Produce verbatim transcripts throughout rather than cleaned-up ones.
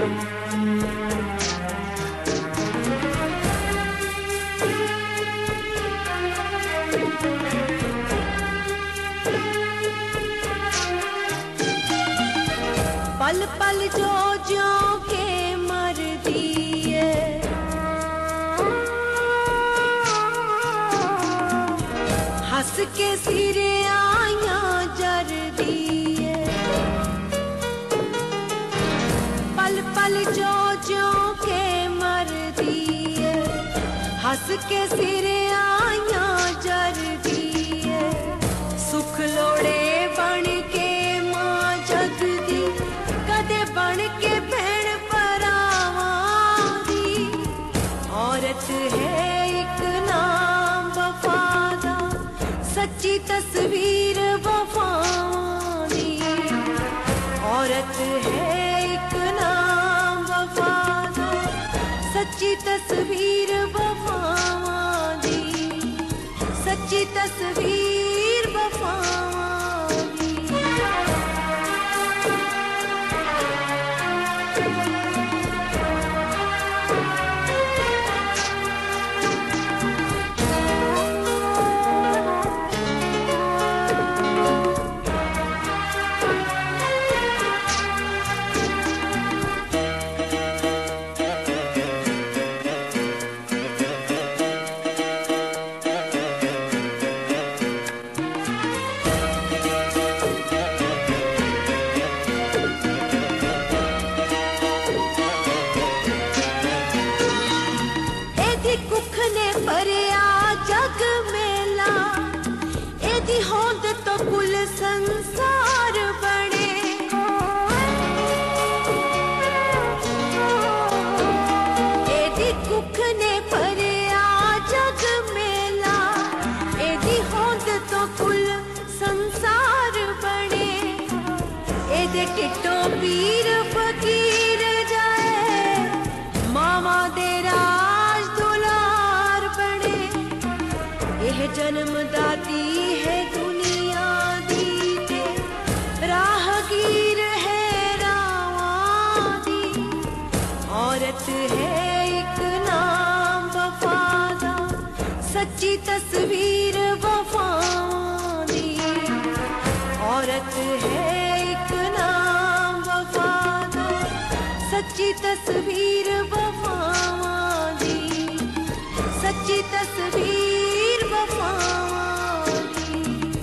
पल पल जो जो के मर दिए, हंस के सिरे आया जर दिए। पल पल जो जो के मर दिए, हंस के सिरे आया जर दिए। सुख लोड़े बन के मां जगदी, कदे बन के भैन परावां दी। औरत है एक नाम वफा दा, सच्ची तस्वीर वफावां दी। औरत है एक नाम वफा दा, सच्ची तस्वीर वफावां दी। सच्ची तस्वीर वफावां दी। कुख ने भरिया जग मेला, एदी होंद तो कुल संसार बने। एदी कुख ने भरिया जग मेला, एदी होंद तो कुल संसार बने। एदे टिटो पीर फकीर जाए, मामा दे राज दुलार बने। यह जन्म दाती है दुनिया दी ते, राहगीर है रावां दी। औरत है एक नाम वफा दा, सच्ची तस्वीर वफावां दी। औरत है एक नाम वफा दा, सच्ची तस्वीर वफावां दी। सच्ची तस्वीर वफावां दी।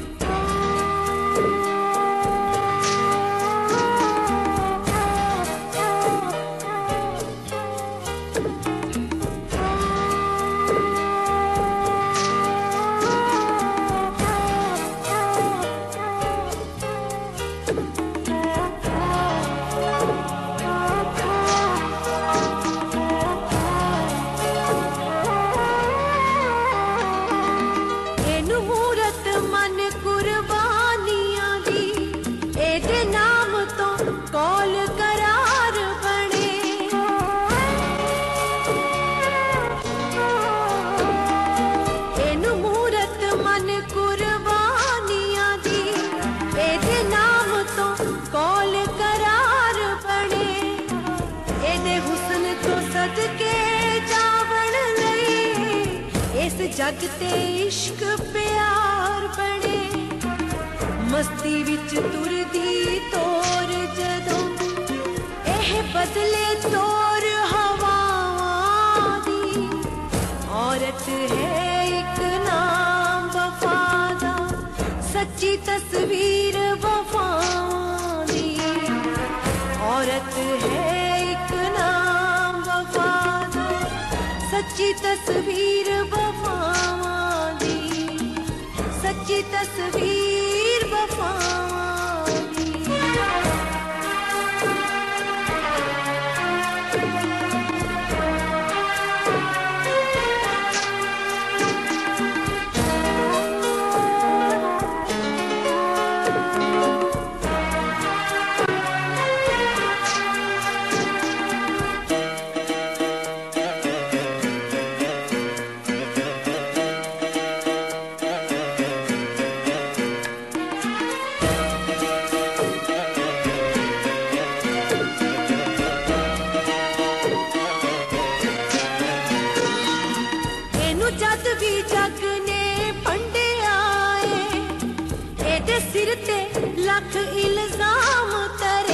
कौल करार बने। एनु मूरत मन कुर्बानियां दी, एदे नाम तो कौल करार बने। एदे हुस्न तो सदके जावण लई, इस जग ते इश्क प्यार बने। मस्ती विच तुरदी तोर जदों, एह बदले तोर हवावां दी। औरत है एक नाम वफा दा, सच्ची तस्वीर वफावां दी। औरत है एक नाम वफा दा, सच्ची तस्वीर वफावां दी। सच्ची तस्वीर वफावां दी। सिर ते लख इल्जाम तरे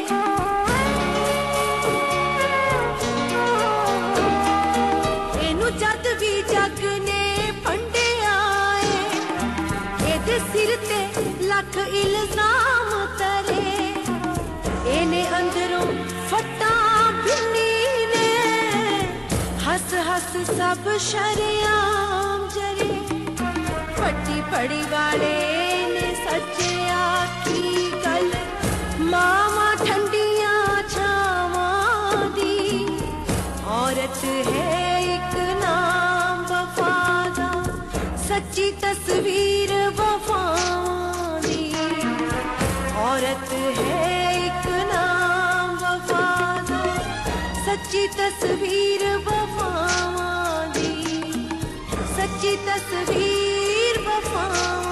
एनू जद भी जग ने फंडिया एदे सिर ते लख इल्जाम तरे एने अंदरों फटा बिन्नी ने हस हस सब शरेआम जरे पट्टी पड़ी वाले ने सच्चे आखी गल मामा ठंडिया छावां दी औरत है एक नाम वफादा सच्ची तस्वीर वफावां दी औरत है एक नाम वफादा सच्ची तस्वीर वफावां दी सच्ची तस्वीर वफावां